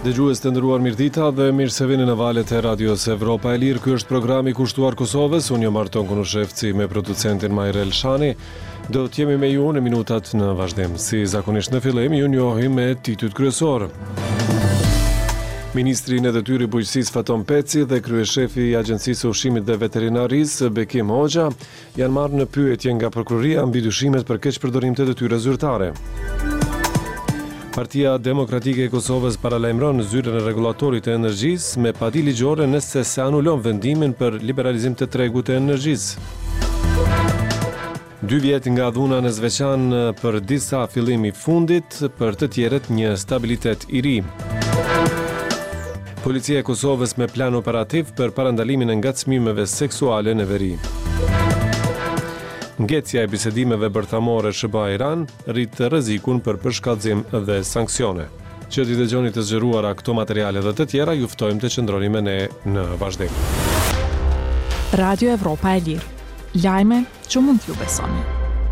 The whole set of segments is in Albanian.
Dëgjues të nderuar, mirëdita dhe mirë se vini në valët e Radios Evropa e Lirë. Ky është programi i kushtuar Kosovës. Unë jam Arton Kunushevci me producentin Majrel Shani. Do të jemi me ju në minutat në vazhdim. Si zakonisht në fillim, ju njohim me titujt kryesor. Ministri në detyrë i bujqësisë Faton Peci dhe kryeshefi i Agjencisë së Ushqimit dhe Veterinarisë Bekim Hoxha janë marrë në pyetje nga prokuroria mbi dyshimet për keqpërdorim të detyrës zyrtare. Partia Demokratike e Kosovës paralajmëron zyrën e rregullatorit të energjisë me padi ligjore nëse se anulon vendimin për liberalizim të tregut të energjisë. 2 vjet nga dhuna në Zveçan për disa fillimi fundit, për të tjerët një stabilitet i ri. Policia e Kosovës me plan operativ për parandalimin e ngacmimeve seksuale në veri. Ngecja e bisedimeve bërthamore SBA-Iran rrit rrezikun për përshkallëzim dhe sanksione. Që t'i dëgjoni të zgjeruara këto materiale dhe të tjera, ju ftojmë të qëndroni me ne në vazhdim. Radio Evropa e Lirë. Lajme që mund t'ju besoni.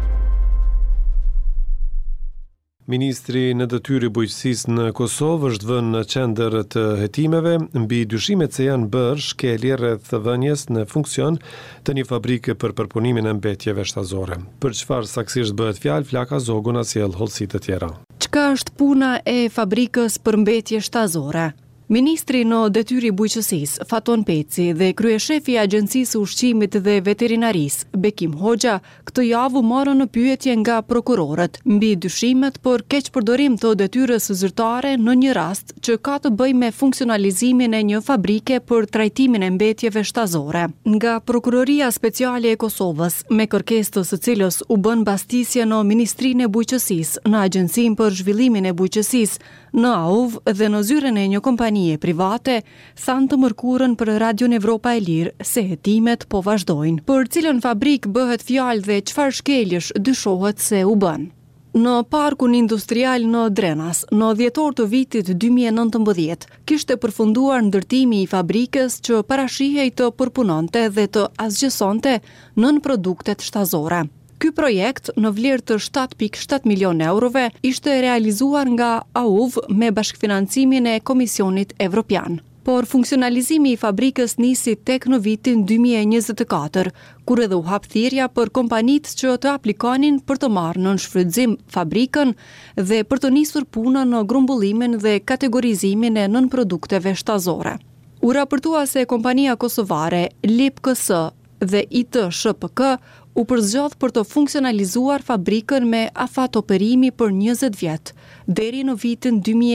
Ministri në detyrë i bujqësisë në Kosovë është vënë në qendër të hetimeve mbi dyshimet se janë bërë shkelje rreth vënies në funksion të një fabrike për përpunimin e mbetjeve shtazore. Për çfarë saktësisht bëhet fjalë, Flaka Zogu na sjell hollësi të tjera. Çka është puna e fabrikës për mbetje shtazore? Ministri në detyrë i bujqësisë, Faton Peci, dhe kryeshefi i Agjencisë së Ushqimit dhe Veterinarisë, Bekim Hoxha, këtë javë morën në pyetje nga prokurorët mbi dyshimet për keqpërdorim të detyrës zyrtare në një rast që ka të bëjë me funksionalizimin e një fabrike për trajtimin e mbetjeve shtazore. Nga Prokuroria Speciale e Kosovës, me kërkesë të së cilës u bën mbastisje në Ministrinë e Bujqësisë, në Agjencinë për Zhvillimin e Bujqësisë, në AUV dhe në zyrën e një kompanie private, thanë të mërkurën për Radion Evropa e Lirë se hetimet po vazhdojnë. Për cilën fabrik bëhet fjalë dhe çfarë shkeljesh dyshohet se u bën? Në parkun industrial në Drenas, në dhjetor të vitit 2019, kishte përfunduar ndërtimi i fabrikës që parashihej të përpunonte dhe të asgjësonte nën produktet shtazore. Ky projekt në vlerë të 7.7 milion eurove ishte realizuar nga AUV me bashkëfinancimin e Komisionit Evropian. Por funksionalizimi i fabrikës nisi tek në vitin 2024, kur edhe u hap thirrja për kompanitë që të aplikonin për të marrë në shfrytëzim fabrikën dhe për të nisur punën në grumbullimin dhe kategorizimin e nënprodukteve shtazore. U raportua se kompania kosovare LIPKS dhe IT-SHPK u përzgjodh për të funksionalizuar fabrikën me afat operimi për 20 vjet, deri në vitin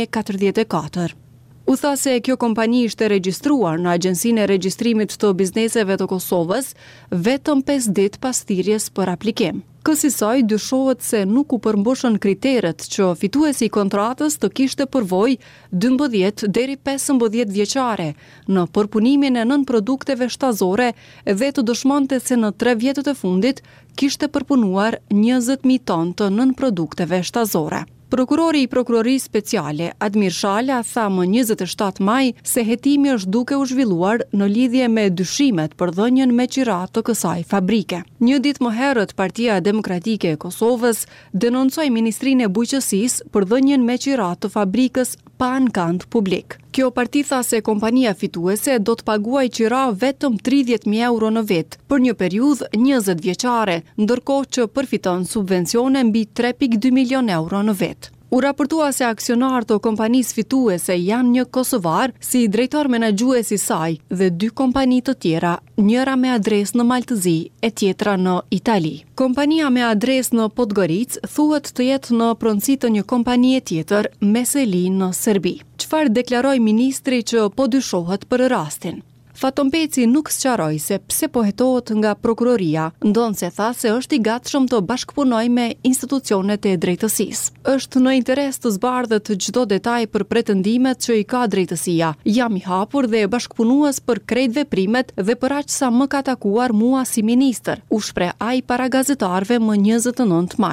2044. U tha se kjo kompani ishte regjistruar në Agjencinë e Regjistrimit të Bizneseve të Kosovës vetëm 5 ditë pas thirrjes për aplikim. Kësaj dyshohet se nuk u përmbushën kriteret që fituesi i kontratës të kishte përvojë 12 deri 15 vjeçare në përpunimin e nënprodukteve shtazore dhe të dëshmonte se në 3 vjetët e fundit kishte përpunuar 20.000 tonë të nënprodukteve shtazore. Prokurori i Prokurorisë Speciale, Admir Shala, tha më 27 maj se hetimi është duke u zhvilluar në lidhje me dyshimet për dhënien me qirat të kësaj fabrike. Një ditë më herët, Partia Demokratike e Kosovës denoncoi Ministrinë e Bujqësisë për dhënien me qirat të fabrikës pa ankand publik. Kjo parti tha se kompania fituese do të paguajë qira vetëm 30.000 euro në vit për një periudhë 20 vjeçare, ndërkohë që përfiton subvencione mbi 3.2 milion euro në vit. U raportua se aksionarët të kompanisë fituese janë një kosovar si drejtor menaxhues i saj dhe 2 kompani të tjera, njëra me adresë në Maltëzi e tjetra në Itali. Kompania me adresë në Podgorica thuhet të jetë në pronësi të një kompanie tjetër me seli në Serbi. Çfarë deklaroi ministri që po dyshohet për rastin? Faton Peci nuk sqaroi se pse po hetohet nga prokuroria, ndonse tha se është i gatshëm të bashkëpunojë me institucionet e drejtësisë. Është në interes të zbardhët çdo detaj për pretendimet që i ka drejtësia. Jam i hapur dhe bashkëpunues për krejt veprimet dhe për aq sa më ka takuar mua si ministër, u shpreh ai para gazetarëve më 29 maj.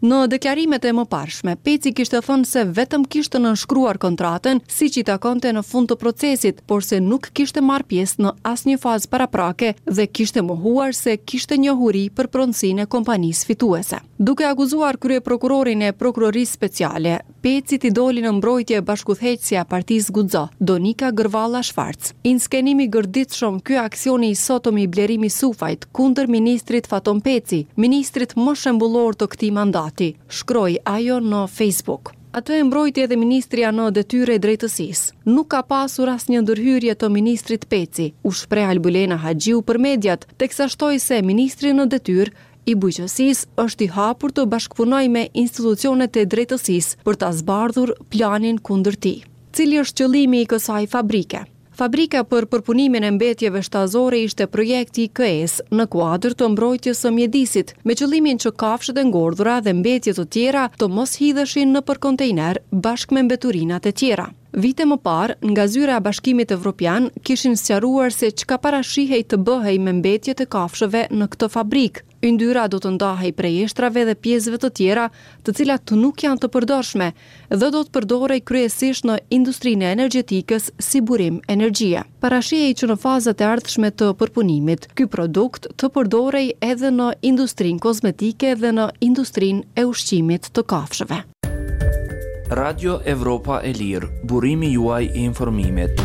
Në deklarimet e mëparshme, Peci kishte thënë se vetëm kishte nënshkruar kontratën siç i takonte në fund të procesit, por se nuk kishte marrë pjesë në asnjë fazë paraprake dhe kishte mohuar se kishte njohuri për pronësinë e kompanisë fituese. Duke akuzuar kryeprokurorin e prokurorisë speciale, Peci i doli në mbrojtje bashkëudhëheqësja e Partisë Guxo, Donika Gërvalla Shvarc. In skenimi gërditshëm ky aksioni i sotëm i blerimi sufajt kundër ministrit Faton Peci, ministrit më shembullor të këtij mandati, shkroi ajo në Facebook. Atë e mbrojti edhe ministria në detyre e drejtësisë. Nuk ka pasur asnjë ndërhyrje të ministrit Peci, u shpreh Albulena Haxhiu për mediat, teksa shtoi se ministri në detyrë i bujqësisë është i hapur të bashkëpunojë me institucionet e drejtësisë për ta zbardhur planin kundër tij. Cili është qëllimi i kësaj fabrike? Fabrika për përpunimin e mbetjeve shtazore ishte projekti i KS në kuadër të mbrojtjes së mjedisit, me qëllimin që kafshët e ngordhura dhe mbetje të tjera të mos hidheshin nëpër kontejner bashkë me mbeturinat e tjera. Vite më parë, nga zyra e Bashkimit Evropian kishin sqaruar se çka parashihej të bëhej me mbetjet e kafshëve në këtë fabrikë. Yndyra do të ndahej prej eshtrave dhe pjesëve të tjera, të cilat nuk janë të përdorshme dhe do të përdorej kryesisht në industrinë e energjetikës si burim energjie. Parashihej që në fazat e ardhshme të përpunimit, ky produkt të përdorej edhe në industrinë kozmetike dhe në industrinë e ushqimit të kafshëve. Radio Evropa e Lirë, burimi juaj i informimit.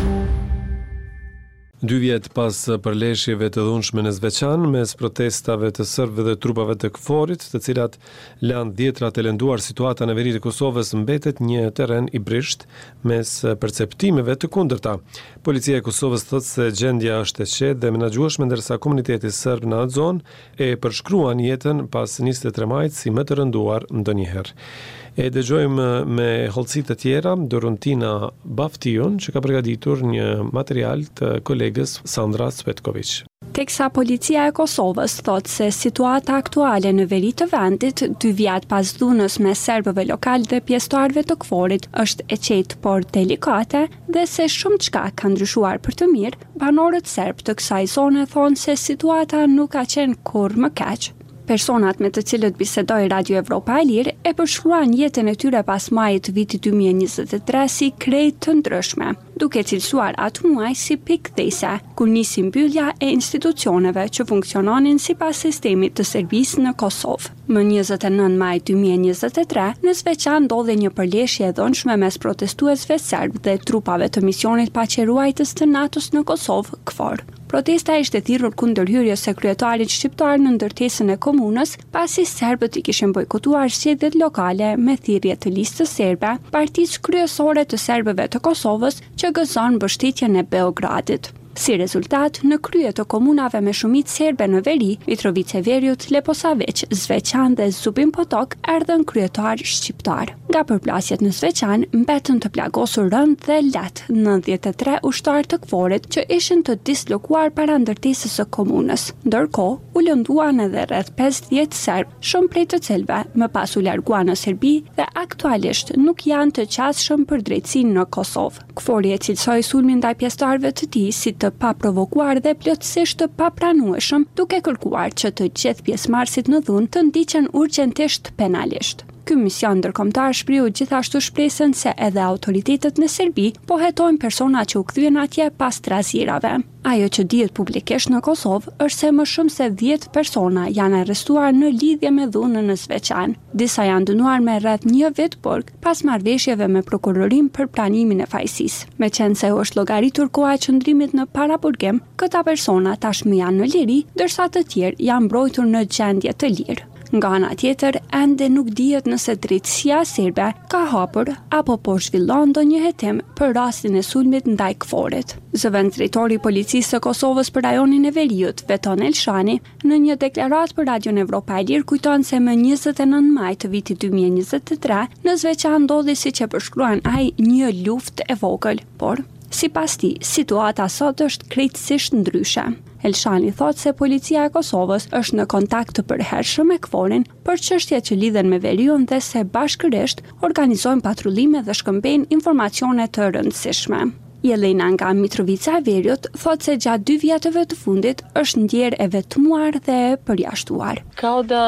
2 vjet pas përleshjeve të dhunshme në Zveçan, mes protestave të serbëve dhe trupave të KFOR-it, të cilat lanë dhjetra të lënduar situata në veri të Kosovës, mbetet një terren i brisht mes perceptimeve të kundërta. Policia e Kosovës thotë se gjendja është e qetë dhe menaxhueshme, ndërsa komuniteti serb në atë zonë e përshkruan jetën pas 23 majit si më të rënduar ndonjëherë. E dëgjojmë me hollësi të tjera Dorontina Baftion, që ka përgatitur një material të kolegës Sandra Cvetković. Teksa policia e Kosovës thotë se situata aktuale në veri të vendit, 2 vjet pas dhunës me serbëve lokal dhe pjesëtarëve të KFOR-it, është e qetë por delikate dhe se shumë çka ka ndryshuar për të mirë, banorët serb të kësaj zone thonë se situata nuk ka qenë kurrë më keq. Personat me të cilët bisedoi Radio Evropa e Lirë e përshkruan jetën e tyre pas majit të vitit 2023 si krejt të ndryshme, duke cilësuar atë muaj si pikëthese, kur nisi mbyllja e institucioneve që funksiononin sipas sistemit të Serbisë në Kosovë. Më 29 maj 2023, në Zveçan ndodhi një përleshje e dhunshme mes protestuesve serb dhe trupave të misionit paqeruajtës të NATO-s në Kosovë, KFOR. Protesta ishte thirrur kundër hyrjes së kryetarit shqiptar në ndërtesën e komunës, pasi serbët i kishin bojkotuar zgjedhjet lokale me thirrje të listës serbe, partisë kryesore të serbëve të Kosovës, që gëzon mbështetjen e Beogradit. Si rezultat, në krye të komunave me shumicë serbe në veri, Mitrovica e Veriut, Leposaveç, Zveçan dhe Zubin Potok erdhën kryetar shqiptar. Nga përplasjet në Zveçan, mbetën të plagosur rënd dhe lehtë 93 ushtarë të KFOR-it që ishin të dislokuar para ndërtesës së komunës. Ndërkohë, u lënduan edhe rreth 50 serb, shumë prej të cilëve më pas u larguan në Serbi dhe aktualisht nuk janë të qasshëm për drejtësinë në Kosovë. KFOR-i e cilësoi sulmin ndaj pjesëtarëve të tij si të paprovokuar dhe plotësisht të papranueshëm, duke kërkuar që të gjithë pjesëmarrësit në dhunë të ndiqen urgjentisht penalisht. Ky mision ndërkombëtar shpriu gjithashtu shpresën se edhe autoritetet në Serbi po hetojnë persona që u kthyen atje pas trazirave. Ajo që dihet publikisht në Kosovë është se më shumë se 10 persona janë arrestuar në lidhje me dhunën në Zveçan. Disa janë dënuar me rreth 1 vit burg pas marrëveshjeve me prokurorin për planimin e fajësisë. Meqense u është llogaritur koha e qëndrimit në paraburgim, këta persona tashmë janë në liri, ndërsa të tjerë janë mbrojtur në gjendje të lirë. Nga ana tjetër, ende nuk dihet nëse drejtësia serbe ka hapur apo po zhvillon ndonjë hetim për rastin e sulmit ndaj KFOR-it. Zëvendësdrejtori i policisë së Kosovës për rajonin e Veriut, Veton Elshani, në një deklaratë për Radion Evropa e Lirë kujton se më 29 maj të vitit 2023 në Zveçan ndodhi, siç e përshkruan ai, një luftë e vogël, por sipas tij, situata sot është krejtësisht ndryshe. Elshani thotë se policia e Kosovës është në kontakt të përhershëm me KFOR-in për çështjet që lidhen me Veriun dhe se bashkërisht organizojnë patrullime dhe shkëmbejnë informacione të rëndësishme. Jelena nga Mitrovica e Veriut thotë se gjatë 2 vjetëve të fundit është ndjerë e vetmuar dhe përjashtuar. Kao da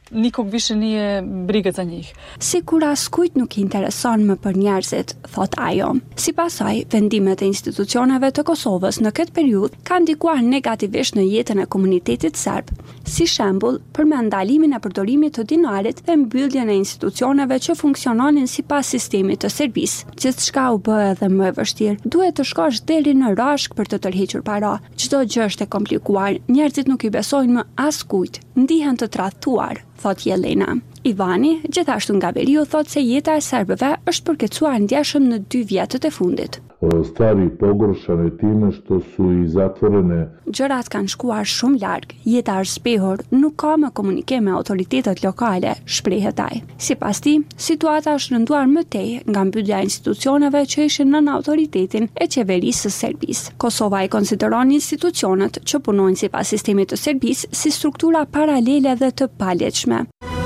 nikog više nije briga za njih. Si kur askujt nuk intereson më për njerëzit, thot ajo. Sipas saj, vendimet e institucioneve të Kosovës në këtë periudhë kanë ndikuar negativisht në jetën e komunitetit serb. Si shembull, përmend ndalimin e përdorimit të dinarit dhe mbylljen e institucioneve që funksiononin sipas sistemit të Serbisë. Gjithçka u bë edhe më e vështirë. Duhet të shkosh deri në rashk për të tërhequr para. Çdo gjë është e komplikuar. Njerëzit nuk i besojnë më askujt. Ndihen të tradhtuar, thot Jelena. Ivani, gjithashtu nga Veriu, thot se jeta e serbëve është përkecuar ndjeshëm në 2 vjetët e fundit. Stvari pogoršane time što su I zatvorene. Gjërat kanë shkuar shumë larg, jeta është zbehur, nuk ka më komunikim me autoritetet lokale, shprehet ai. Sipas tij, situata është rënduar më tej nga mbyllja e institucioneve që ishin nën autoritetin e qeverisë së Serbisë. Kosova I konsideron institucionet që punojnë sipas sistemit të Serbisë si struktura paralele dhe të palegjshme.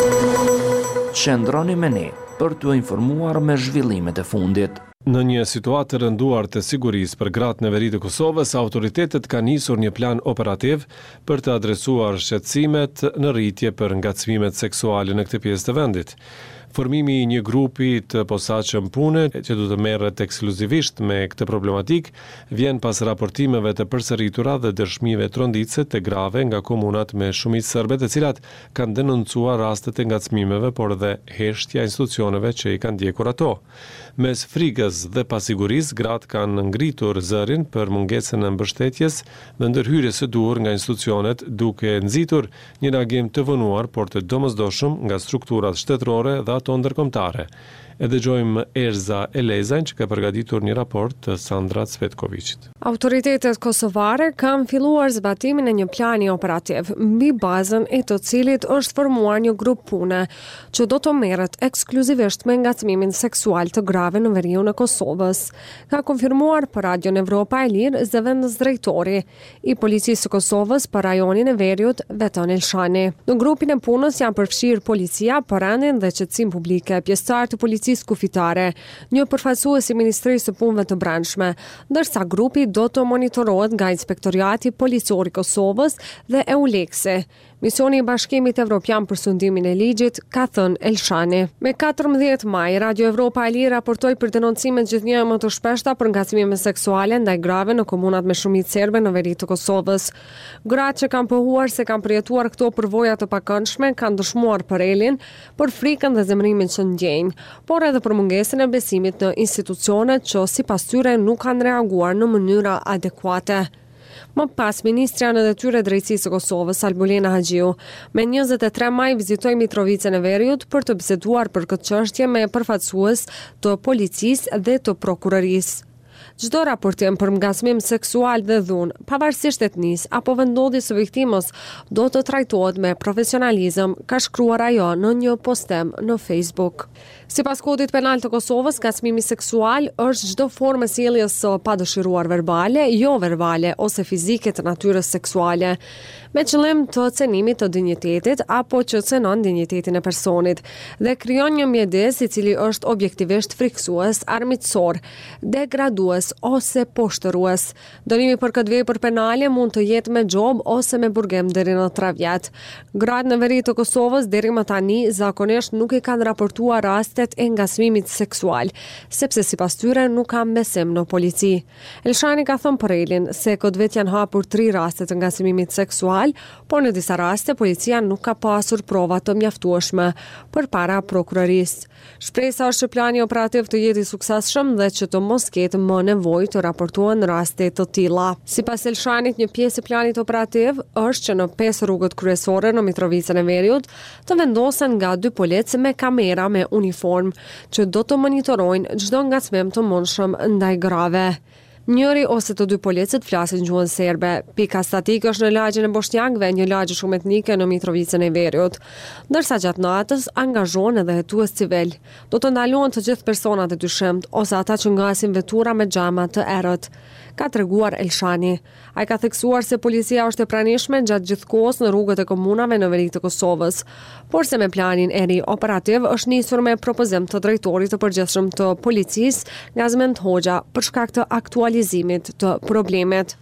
Qëndroni me ne për t'u informuar me zhvillimet e fundit. Në një situatë të rënduar të sigurisë për gratë në veri të Kosovës, autoritetet kanë nisur një plan operativ për të adresuar shqetësimet në rritje për ngacmimet seksuale në këtë pjesë të vendit. Formimi I një grupi të posaçëm pune që do të merret ekskluzivisht me këtë problematik vjen pas raportimeve të përsëritura dhe dëshmive tronditëse të grave nga komunat me shumicë serbe, të cilat kanë denoncuar rastet e ngacmimeve, por dhe heshtja e institucioneve që I kanë ndjekur ato. Mes frikës dhe pasigurisë, gratë kanë ngritur zërin për mungesën e mbështetjes dhe ndërhyrjes së duhur nga institucionet, duke nxitur një reagim të vonuar, por të domosdoshëm nga strukturat shtetërore dhe ato ndërkombëtare. E dëgjojmë Erza Elezajn që ka përgatitur një raport të Sandra Cvetkovićit. Autoritetet kosovare kanë filluar zbatimin e një plani operativ, mbi bazën e të cilit është formuar një grup pune që do të merret ekskluzivisht me ngacmimin seksual të grave në veriun e Kosovës. Ka konfirmuar për Radion Evropa e Lirë zëvendës drejtori I policisë së Kosovës për rajonin e Veriut, Veton Elshani. Në grupin e punës janë përfshirë policia, parandin dhe qetësim publike, pjesëtar të policisë kufitare, një përfaqësues I Ministrisë së Punëve të Brendshme, ndërsa grupi do të monitorohet nga Inspektoriati Policor I Kosovës dhe EULEX-i. Misioni I Bashkimit Evropian për sundimin e ligjit, ka thënë Elshani. Me 14 maj, Radio Evropa e Lirë raportoi për denoncimet gjithnjë më të shpeshta për ngacmime seksuale ndaj grave në komunat me shumicë serbe në veri të Kosovës. Gratë që kanë pohuar se kanë përjetuar këto përvoja të pakëndshme kanë dëshmuar për Elin, për frikën dhe zemrimin që ndjejnë, por edhe për mungesën e besimit në institucionet që sipas tyre nuk kanë reaguar në mënyra adekuate. Më pas, Ministrja në Detyrë e Drejtësisë së Kosovës, Albulena Haxhiu, me 23 maj vizitoi Mitrovicën e Veriut për të biseduar për këtë çështje me përfaqësues të policisë dhe të prokurorisë. Çdo raportim për ngacmim seksual dhe dhunë, pavarësisht etnisë apo vendodhjes së viktimës, do të trajtohet me profesionalizëm, ka shkruar ajo në një postim në Facebook. Sipas kodit penal të Kosovës, ngacmimi seksual është çdo formë e sjelljes së padëshiruar verbale, jo verbale ose fizike të natyrës seksuale, me qëllim të cenimit të dinjitetit apo që cenon dinjitetin e personit dhe krijon një mjedis I cili është objektivisht friksues, armiqësor, degradues ose poshtërues. Dënimi për këtë vepër penale mund të jetë me gjob ose me burgim deri në 3 vjet. Gratë në veri të Kosovës deri më tani zakonisht nuk I kanë raportuar rastet e ngacmimit seksual, sepse sipas tyre nuk kanë besim në polici. Elshani ka thënë për Elin se këtë vit janë hapur 3 raste të ngacmimit seksual, por në disa raste policia nuk ka pasur prova të mjaftueshme përpara prokurorisë. Shpresa është që plani operativ të jetë I suksesshëm dhe që të mos ketë më nevojë të raportohen raste të tilla. Sipas Elshanit, një pjesë e planit operativ është që në 5 rrugët kryesore në Mitrovicën e Veriut të vendosen nga 2 policë me kamera me uniform që do të monitorojnë çdo ngacmim të mundshëm ndaj grave. Njëri ose të 2 policët flasin gjuhën serbe. Pika statike është në lagjin e Bosnjakëve, një lagje shumë etnike në Mitrovicën e Veriut. Ndërsa gjatë natës angazhohen edhe hetues civil. Do të ndalohen të gjithë personat e dyshimt ose ata që ngasin vetura me xhama të errët, ka treguar Elshani. Ai ka theksuar se policia është e pranishme gjatë gjithë kohës në rrugët e komunave në veri të Kosovës, por se me planin e ri operativ është nisur me propozim të drejtorit të përgjithshëm të policisë, Gazmend Hoxha, për shkak të aktualizimit të problemit.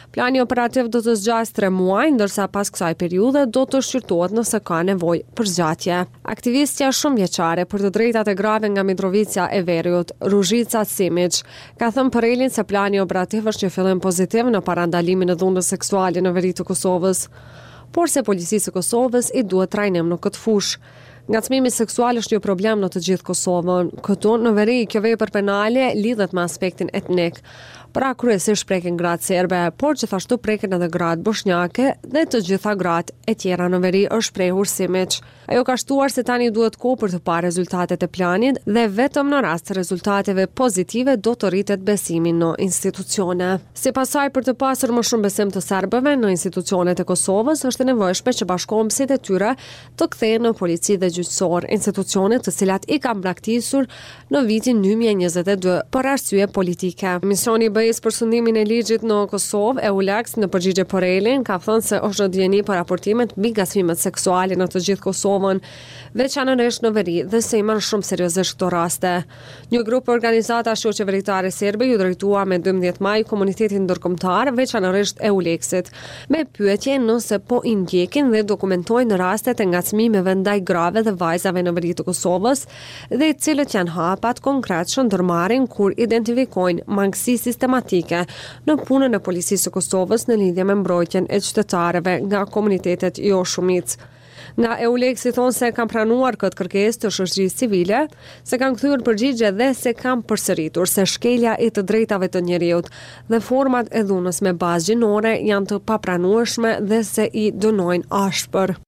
Plani operativ do të zgjasë 3 muaj, ndërsa pas kësaj periudhe do të shqyrtohet nëse ka nevojë për zgjatje. Aktivistja shumë vjeçare për të drejtat e grave nga Mitrovica e Veriut, Ruzhica Simic, ka thënë për Elin se plani operativ është një fillim pozitiv në parandalimin e dhunës seksuale në veri të Kosovës, por se policisë e Kosovës i duhet trajnim në këtë fushë. Ngacmimi seksual është një problem në të gjithë Kosovën. Këtu në veri kjo vepër penale lidhet me aspektin etnik. Pra kryesisht prekin gratë serbe, por gjithashtu prekin edhe gratë bosnjake dhe të gjitha gratë e tjera në veri është prehur Simic. Ajo ka shtuar se tani duhet kohë për të parë rezultatet e planit dhe vetëm në rast të rezultateve pozitive do të rritet besimi në institucione. Sipas saj, për të pasur më shumë besim të serbëve në institucionet e Kosovës, është e nevojshme që bashkohësit e tyre të kthehen në polici dhe gjyqësor, institucionet të cilat i kanë braktisur në vitin 2022 për arsye politike. Misioni BE-s për sundimin e ligjit në Kosovë, EULEX, në përgjigje për Elin, ka thënë se është në dieni për raportimet mbi ngacmimet seksuale në të gjithë Kosovën, veçanërisht në veri dhe se i marrë shumë seriozisht këto raste. Një grup organizata shoqëveritare serbe ju drejtua me 12 maj komunitetin ndërkombëtar, veçanërisht EULEX-it, me pyetje nëse po i ndjekin dhe dokumentojnë rastet e ngacmimeve ndaj grave dhe vajzave në veri të Kosovës dhe cilët janë hapat konkret që ndërmarrin kur identifikojnë mangësi sistematike në punën e policisë së Kosovës në lidhje me mbrojtjen e qytetarëve nga komunitetet jo shumicë. Nga EULEX i thonë se kanë pranuar këtë kërkesë të shoqërisë civile, se kanë kthyer përgjigje dhe se kanë përsëritur se shkelja e të drejtave të njerëzit dhe format e dhunës me bazë gjinore janë të papranueshme dhe se i dënojnë ashpër.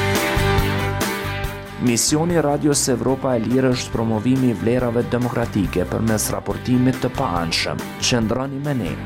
Misioni Radios Evropa e Lirë është promovimi i vlerave demokratike përmes raportimit të paanshëm. Qëndroni me ne.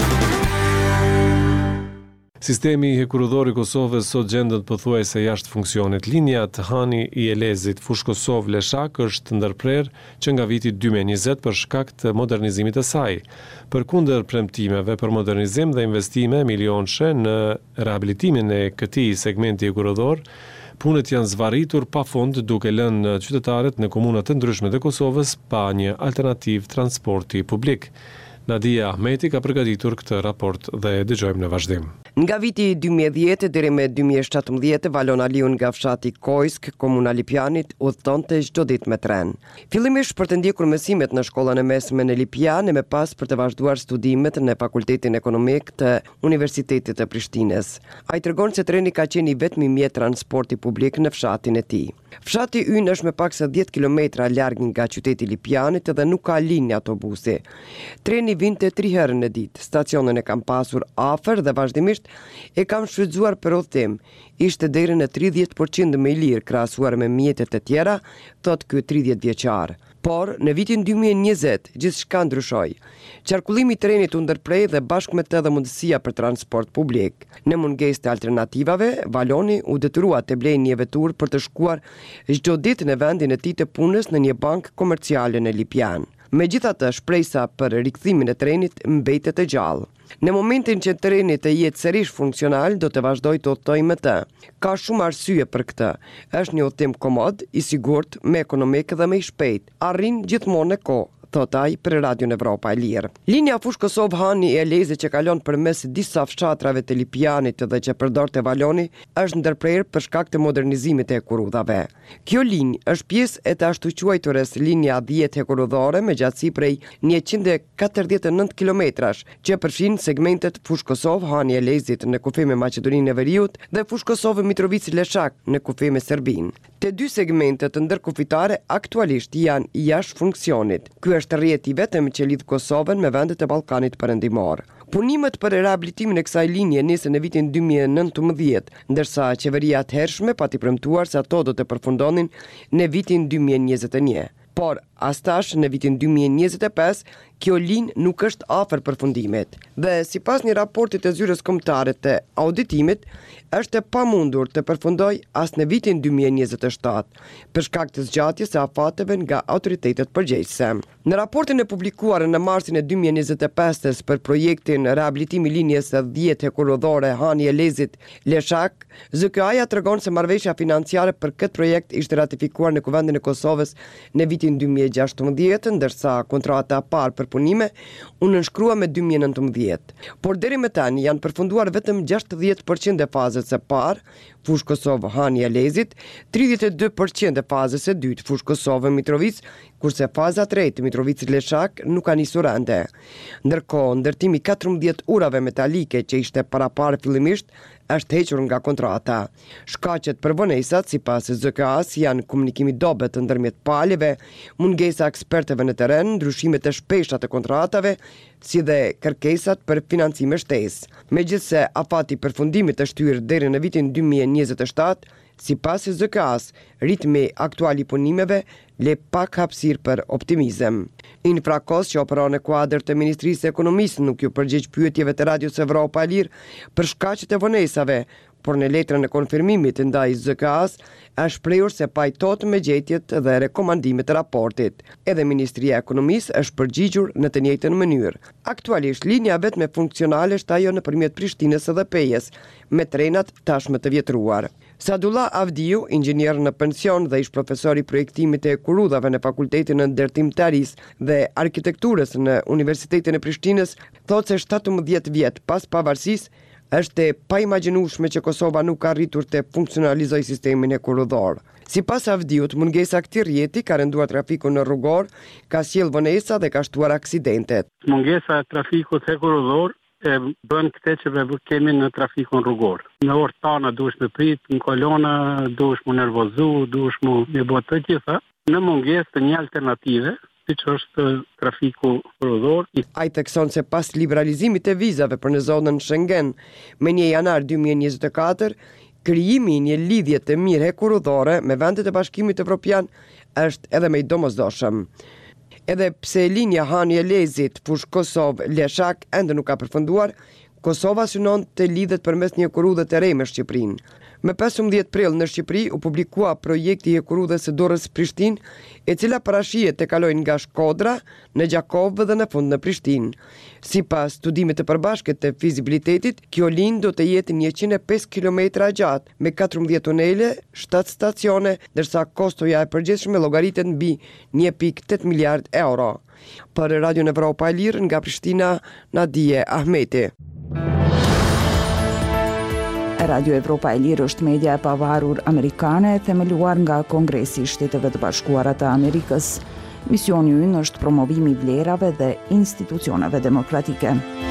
Sistemi hekurudhor i Kosovës sot gjendet pothuajse jashtë funksionit. Linja të Hani i Elezit Fush Kosovë Leshak është ndërprer që nga viti 2020 për shkak të modernizimit të saj. Përkundër premtimeve për modernizim dhe investime milionëshe në rehabilitimin e këtij segmenti hekurudhor, punët janë zvarritur pa fond duke lënë qytetarët në komuna të ndryshme të Kosovës pa një alternativ transporti publik. Nadia Ahmeti ka përgatitur këtë raport dhe dëgjojmë në vazhdim. Nga viti 2010 deri me 2017, Valon Aliun nga fshati Kojsk, komuna Lipjanit, udhëtonte çdo ditë me tren. Fillimisht për të ndjekur mësimet në shkollën e mesme në Lipjan e më pas për të vazhduar studimet në Fakultetin Ekonomik të Universitetit të Prishtinës. Ai tregon se treni ka qenë i vetmi mjet transporti publik në fshatin e tij. Fshati ynë është me pak se 10 kilometra larg nga qyteti Lipjanit dhe nuk ka linjë autobusi. Treni vinte 3 herë në ditë. Stacionin e kam pasur afër dhe vazhdimisht e kam shfrytzuar për udhëtim. Ishte deri në 30% më i lirë krahasuar me mjetet e tjera, thot ky 30 vjeçar. Por në vitin 2020 gjithçka ndryshoi. Qarkullimi i trenit u ndërprej dhe bashkë me të dhe mundësia për transport publik. Në mungesë të alternativave, Valoni u detyrua të blejë një vetur për të shkuar çdo ditë në vendin e tij të punës në një bankë komerciale në Lipjan. Megjithatë, shpresa për rikthimin e trenit mbetet e gjallë. Në momentin që treni të jetë sërish funksional, do të vazhdoj të udhtoj me të. Ka shumë arsye për këtë. Është një udhtim komod, i sigurt, me ekonomik dhe me i shpejt. Arrin gjithmonë në kohë, thot ai për Radion Evropa e Lirë. Linja Fush Kosovë Hani e Elezit që kalon përmes disa fshatrave të Lipjanit dhe që përdorte Valoni është ndërprer për shkak të modernizimit të hekurudhave. Kjo linjë është pjesë e të ashtu quajturës linja 10 hekurudhore me gjatësi prej 149 kilometrash që përfshin segmentet Fush Kosovë Hani e Elezit në kufi me Maqedoninë e Veriut dhe Fush Kosovë Mitrovica Leshak në kufi me Serbinë. Të dy segmentet ndërkufitare aktualisht janë jashtë funksionit. Ky është rrjeti vetëm që lidh Kosovën me vendet e Ballkanit Perëndimor. Punimet për rehabilitimin e kësaj linje nisën në vitin 2019, ndërsa qeveria atëhershme pati premtuar se ato do të përfundonin në vitin 2021. Por as tash në vitin 2025 kjo linjë nuk është afër përfundimit. Dhe sipas një raporti të zyrës kombëtare të auditimit, është e pamundur të përfundoj as në vitin 2027 për shkak të zgjatjes së afateve nga autoritetet përgjegjëse. Në raportin e publikuar në marsin e 2025 për projektin rehabilitimi linjes së 10 hekurudhore Hani Elezit Leshak, ZKA-ja tregon se marrëveshja financiare për këtë projekt ishte ratifikuar në Kuvendin e Kosovës në vitin 2016, ndërsa kontrata e parë për për punime u nënshkrua me 2019. Por deri më tani janë përfunduar vetëm 60% e fazës së parë, fushë Kosovë Hani Alezit, 32% e fazës së dytë, fushë Kosovë Mitrovic, kurse faza e tretë Mitrovic Leshak nuk ka nisur ende. Ndërkohë, ndërtimi 14 urave metalike që ishte paraparë fillimisht është hequr nga kontrata. Shkaqet për vonesat, sipas ZKA-s, janë komunikimi dobët ndërmjet palëve, mungesa ekspertëve në terren, ndryshimet e shpeshta të kontratave, si dhe kërkesat për financime shtesë. Megjithse afati përfundimit është hyrë deri në vitin 2027, sipas ZKA-s, ritmi aktual i punimeve le pak hapësirë për optimizëm. Infrakos, që operon në kuadër të Ministrisë së Ekonomisë, nuk ju përgjigj pyetjeve të Radios Evropa e Lirë për shkaqet e vonesave, por në letrën e konfirmimit ndaj ZKA-s është shprehur se pajtohet me gjetjet dhe rekomandimet e raportit. Edhe Ministria e Ekonomisë është përgjigjur në të njëjtën mënyrë. Aktualisht linja vetëm funksionale është ajo nëpërmjet Prishtinës dhe Pejes, me trenat tashmë të vjetruar. Sadullah Avdiu, inxhinier në pension dhe ish profesor i projektimit të kurudhave në Fakultetin e Ndërtimtarisë dhe Arkitekturës në Universitetin e Prishtinës, thotë se 17 vjet pas pavarësisë është e paimagjinueshme që Kosova nuk ka arritur të funksionalizojë sistemin e kurudhor. Sipas Avdiut, mungesa e këtij rrjeti ka rënduar trafikun në rrugor, ka sjellë vonesa dhe ka shtuar aksidentet. Mungesa e trafikut e kurudhor e bën këtë që ne kemi në trafikun rrugor. Në orë tana duhesh me prit, në kolona duhesh me nervozu, duhesh me bë të gjitha, në mungesë të një alternative, siç është trafiku rrugor. Ai thekson se pas liberalizimit të vizave për në zonën Schengen me 1 janar 2024, krijimi i një lidhje të mirë hekurudhore me vendet e Bashkimit Evropian është edhe më i domosdoshëm. Edhe pse linja Hani Alezit fushë Kosovë Leshak ende nuk ka përfunduar, Kosova synon të lidhet përmes një hekurudhe të re me Shqipërinë. Me 15 prill në Shqipëri u publikua projekti i hekurudhës së Durrës Prishtinë, e cila parashihet të kalojë nga Shkodra në Gjakovë dhe në fund në Prishtinë. Sipas studimit të përbashkët të fizibilitetit, kjo linjë do të jetë 105 kilometra gjatë me 14 tunele, 7 stacione, ndërsa kostoja e përgjithshme llogaritet mbi 1.8 miliard euro. Për Radio Evropa e Lirë nga Prishtina, Nadije Ahmeti. Radio Evropa e Lirë është media e pavarur amerikane themeluar nga Kongresi i Shteteve të Bashkuara të Amerikës. Misioni i ynë është promovimi i vlerave dhe institucioneve demokratike.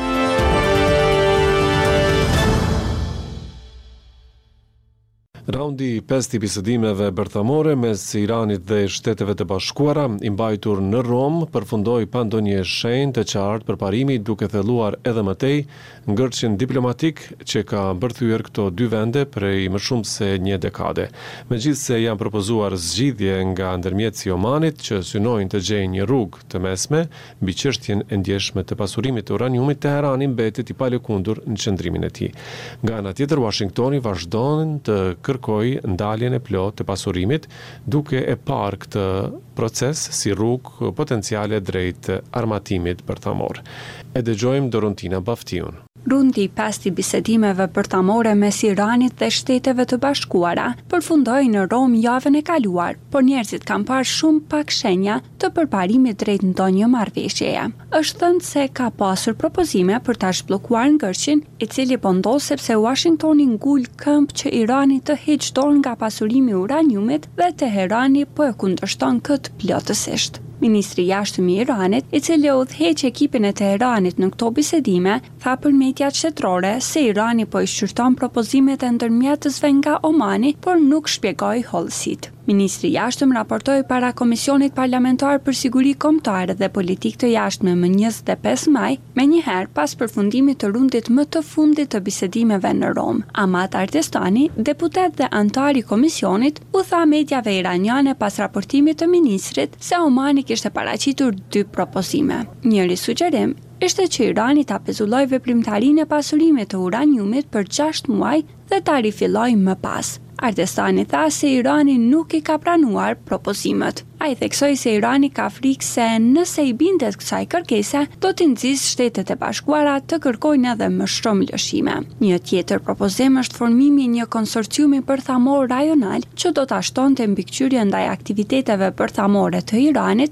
Raundi 5 i bisedimeve bërthamore mes Iranit dhe Shteteve të Bashkuara, i mbajtur në Rom, përfundoi pa ndonjë shenjë të qartë përparimi, duke thelluar edhe më tej ngërçin diplomatik që ka bërthyer këto dy vende prej më shumë se një dekade. Megjithse janë propozuar zgjidhje nga ndërmjetësi i Omanit që synojnë të gjejnë një rrugë të mesme mbi çështjen e ndjeshme të pasurimit të uraniumit, Teherani mbetet i palëkundur në qëndrimin e tij. Nga ana tjetër, Washingtoni vazhdon të kërkoj ndaljen e plotë të pasurimit, duke e parë këtë proces si rrugë potenciale drejt armatimit bërthamor. E dëgjojmë Dorontina Baftiun. Rundi i 5 i bisedimeve bërthamore mes Iranit dhe Shteteve të Bashkuara përfundoi në Rom javën e kaluar, por njerëzit kanë parë shumë pak shenja të përparimit drejt ndonjë marrëveshjeje. Është thënë se ka pasur propozime për ta zhbllokuar ngërçin, i cili po ndodh sepse Washingtoni ngul këmbë që Irani të heqë dorë nga pasurimi i uraniumit dhe Teherani po e kundërshton këtë plotësisht. Ministri i jashtëm i Iranit, i cili udhëheq ekipin e Teheranit në këto bisedime, tha për mediat shtetërore se Irani po i shqyrton propozimet e ndërmjetësve nga Omani, por nuk shpjegoi hollësitë. Ministri i jashtëm raportoi para Komisionit Parlamentar për Siguri Kombëtare dhe Politikë të Jashtme më 25 maj, menjëherë pas përfundimit të rundit më të fundit të bisedimeve në Rom. Amat Ardestani, deputet dhe antar i komisionit, u tha mediave iraniane pas raportimit të ministrit se Omani kishte paraqitur 2 propozime. Njëri sugjerim ishte që Irani ta pezulloj veprimtarinë e pasurimit të uraniumit për 6 muaj dhe ta rifillojë më pas. Ardestani tha se Irani nuk i ka pranuar propozimet. Ai theksoi se Irani ka frikë se nëse i bindet kësaj kërkese, do t'i nxjisë Shtetet e Bashkuara të kërkojnë edhe më shumë lëshime. Një tjetër propozim është formimi i një konsorciumi bërthamor rajonal që do ta shtonte mbikëqyrjen ndaj aktiviteteve bërthamore të Iranit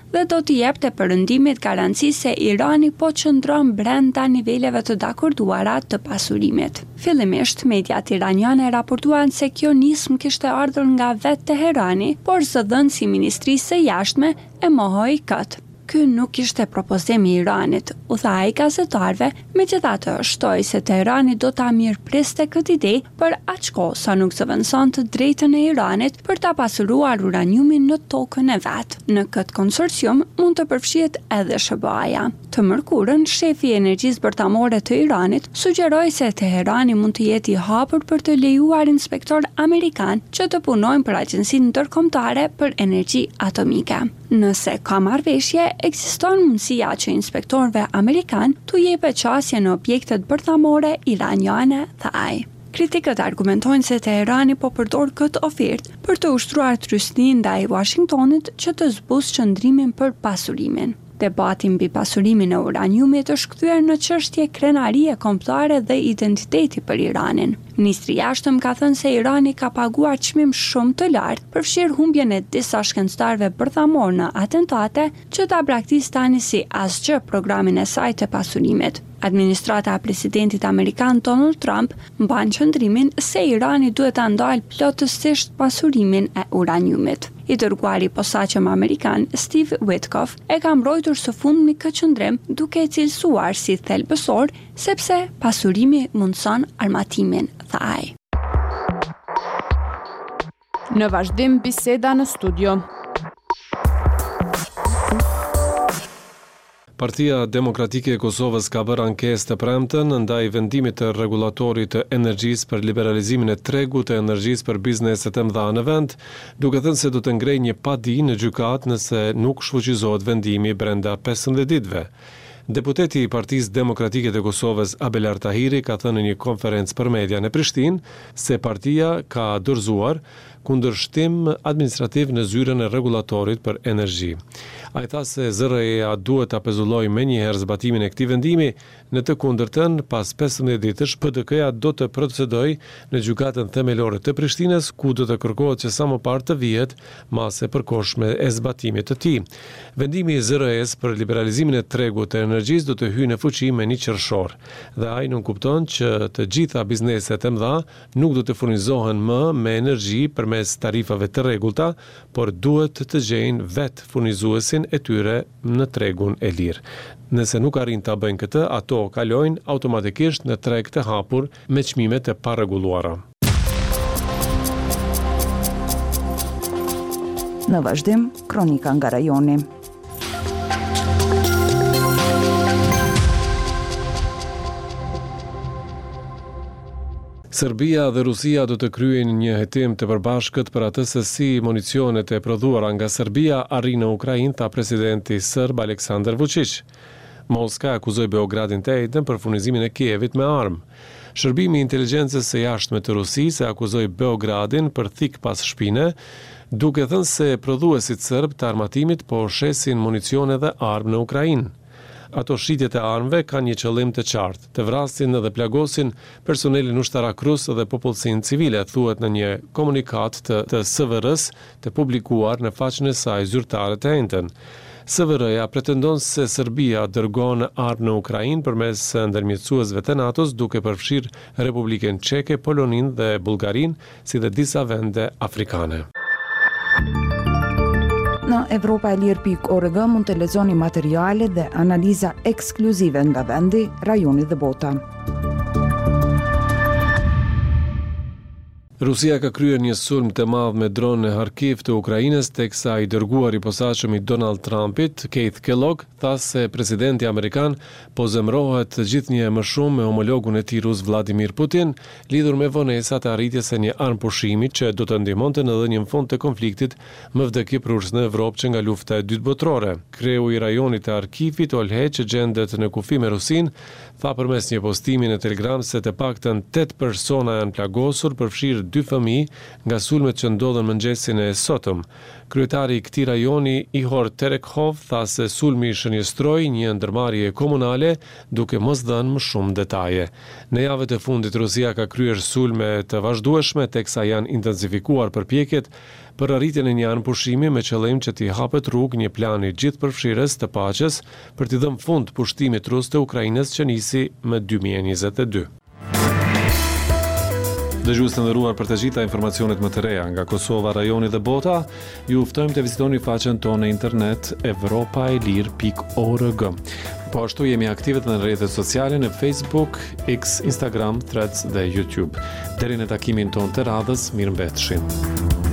dhe do t'i jepte perëndimit garanci se Irani po qëndron brenda niveleve të dakorduara të pasurimit. Fillimisht, mediat iraniane raportuan se kjo nismë kishte ardhur nga vetë Teherani, por zëdhënësi i Ministrisë së Jashtme e mohoi këtë. Ky nuk ishte propozimi i Iranit, u tha ai gazetarëve, megjithatë shtoi se Teherani do ta mirëpriste këtë ide për aq kohë sa nuk zëvendësonte drejtën e Iranit për ta pasuruar uraniumin në tokën e vet. Në këtë konsorcium mund të përfshihet edhe SBA-ja. Të mërkurën, shefi i energjisë bërtamore të Iranit sugjeroi se Teherani mund të jetë i hapur për të lejuar inspektor amerikan që të punojnë për Agjencinë Ndërkombëtare për Energji Atomike. Nëse ka marrëveshje, ekziston mundësia që inspektorëve amerikan t'u jepë qasje në objektet bërthamore iraniane, tha ai. Kritikët argumentojnë se Teherani po përdor këtë ofertë për të ushtruar trysni ndaj Washingtonit që të zbusë qëndrimin për pasurimin. Debati mbi pasurimin e uraniumit është kthyer në çështje krenarie kombëtare dhe identiteti për Iranin. Ministri i Jashtëm ka thënë se Irani ka paguar çmim shumë të lartë për fshirë humbjen e disa shkencëtarëve bërthamor në atentate që ta braktisë tani si asgjë programin e saj të pasurimit. Administrata e presidentit amerikan Donald Trump mban qëndrimin se Irani duhet ta ndalë plotësisht pasurimin e uraniumit. I dërguari i posaçëm amerikan Steve Witkoff e ka mbrojtur së fundmi këtë qëndrim duke e cilësuar si thelbësor sepse pasurimi mundson armatimin, tha ai. Në vazhdim biseda në studio. Partia Demokratike e Kosovës ka bërë ankesë të premten ndaj vendimit të rregullatorit të energjisë për liberalizimin e tregut të energjisë për bizneset e mëdha në vend, duke thënë se do të ngrejë një padi në gjykatë nëse nuk shfuqizohet vendimi brenda 15 ditëve. Deputeti i Partisë Demokratike të Kosovës Abelar Tahiri ka thënë në një konferencë për media në Prishtinë se partia ka dorëzuar kundërshtim administrativ në zyrën e rregullatorit për energji. Ai tha se ZRE-ja duhet ta pezullojë menjëherë zbatimin e këtij vendimi, në të kundërtën pas 15 ditësh PDK-ja do të procedojë në gjykatën themelore të Prishtinës, ku do të kërkohet që sa më parë të vihet masë e përkohshme e zbatimit të tij. Vendimi i ZRE-s për liberalizimin e tregut të energjisë do të hyjë në fuqi me 1 qershor, dhe ai nuk kupton që të gjitha bizneset e mëdha nuk do të furnizohen më me energji përmes tarifave të rregullta, por duhet të gjejnë vetë furnizuesin e tyre në tregun e lirë. Nëse nuk arrin ta bëjnë këtë, ato kalojnë automatikisht në treg të hapur me çmime të parregulluara. Në vazhdim, kronika nga rajoni. Serbia dhe Rusia do të kryejnë një hetim të përbashkët për atë se si municionet e prodhuara nga Serbia arrin në Ukrainë, tha presidenti serb Aleksandar Vučić. Moska akuzoi Beogradin të njëjtën për furnizimin e Kievit me armë. Shërbimi i inteligjencës së jashtme të Rusisë akuzoi Beogradin për thik pas shpine, duke thënë se prodhuesit serb të armatimit po shesin municione dhe armë në Ukrainë. Ato shitjet e armëve kanë një qëllim të qartë, të vrasin dhe plagosin personelin ushtarak rus dhe popullsinë civile, thuhet në një komunikat të SVR-s të publikuar në faqen e saj zyrtare të njëjtën. SVR-ja pretendon se Serbia dërgon armë në Ukrainë përmes ndërmjetësuesve të NATO-s, duke përfshirë Republikën Çeke, Poloninë dhe Bullgarinë, si dhe disa vende afrikane. Në Evropaelir.org mund të lexoni materiale dhe analiza ekskluzive nga vendi, rajoni dhe bota. Rusia ka kryer një sulm të madh me dronë në Kharkiv të Ukrainës, teksa i dërguari i posaçëm i Donald Trumpit, Keith Kellogg, tha se presidenti amerikan po zemrohet gjithnjë më shumë me homologun e tij rus Vladimir Putin, lidhur me vonesat e arritjes së një armë pushimi që do të ndihmonte në dhënien fund të konfliktit më vdekjeprurës në Evropë që nga lufta e dytë botërore. Kreu i rajonit të Kharkivit, Olhe, që gjendet në kufi me Rusinë, tha përmes një postimi në Telegram se të paktën 8 persona janë plagosur, përfshirë 2 fëmijë nga sulmet që ndodhen mëngjesin e sotëm. Kryetari i këtij rajoni, Ihor Terekhov, tha se sulmi shënjestroi një ndërmarrje komunale, duke mos dhënë më shumë detaje. Në javët e fundit Rusia ka kryer sulme të vazhdueshme, teksa janë intensifikuar përpjekjet për arritjen e një anëpushimi me qëllim që t'i hapet rrugë një plani gjithëpërfshirës të paqes për t'i dhënë fund pushtimit rus të Ukrainës që nisi më 2022. Dëgjues të nderuar, për të gjitha informacionet më të reja nga Kosova, rajoni dhe bota, ju ftojmë të vizitoni faqen tonë në internet evropaelir.org. Po ashtu jemi aktive në rrjetet sociale në Facebook, X, Instagram, Threads dhe YouTube. Deri në takimin tonë të radhës, mirëmbëfshim.